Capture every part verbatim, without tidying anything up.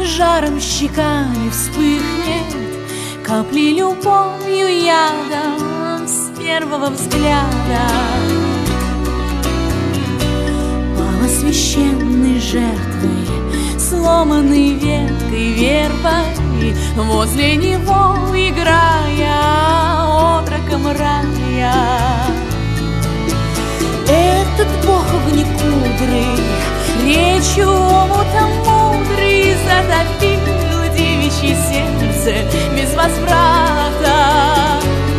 жаром щеками вспыхнет, капли любовью ядом с первого взгляда. Пала священной жертвой, сломанной веткой вербой, возле него играя отроком рая. Этот бог огнекудрый, речью омутом мудрый, затопил девичье сердце без возврата.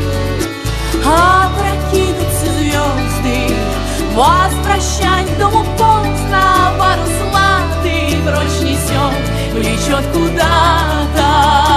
Опрокинутся звезды, возвращать к дому поздно, парус латы прочь несет, влечет куда-то.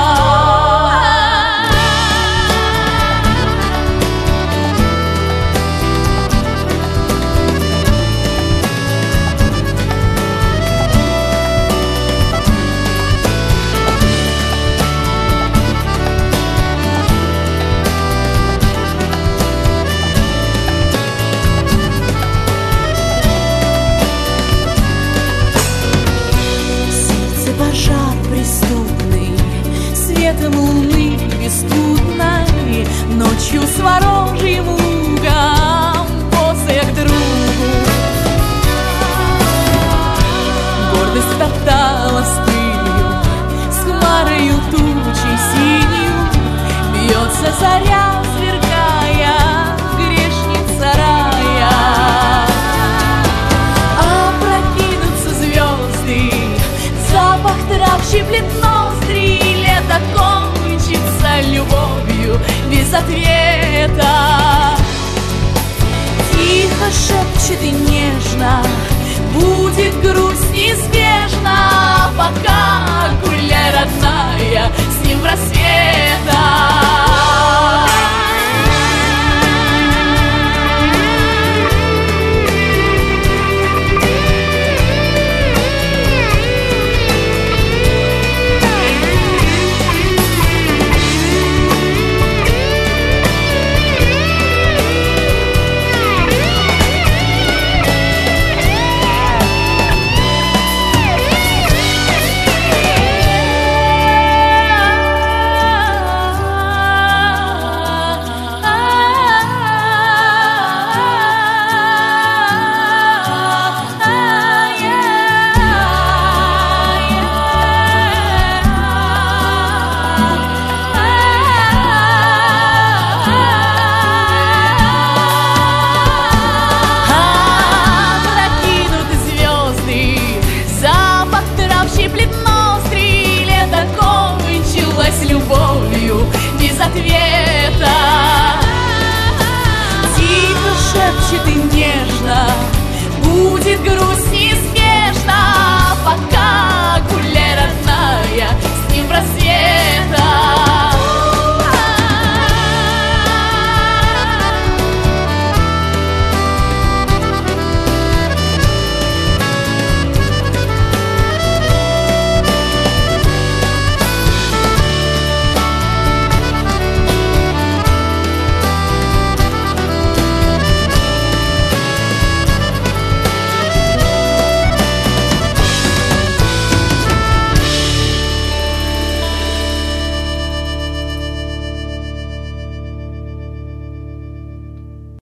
Пожар преступный, светом луны беспутной, ночью с ворожьим лугом после к другу. Гордость топтала с пылью, с хмарою тучей синью, бьется заря, сверкая, грешница рая. Опрокинутся звезды, запах трав щиплет ноздри, лето кончится любовью без ответа. Тихо шепчет и нежно, будет грусть неизбежна, пока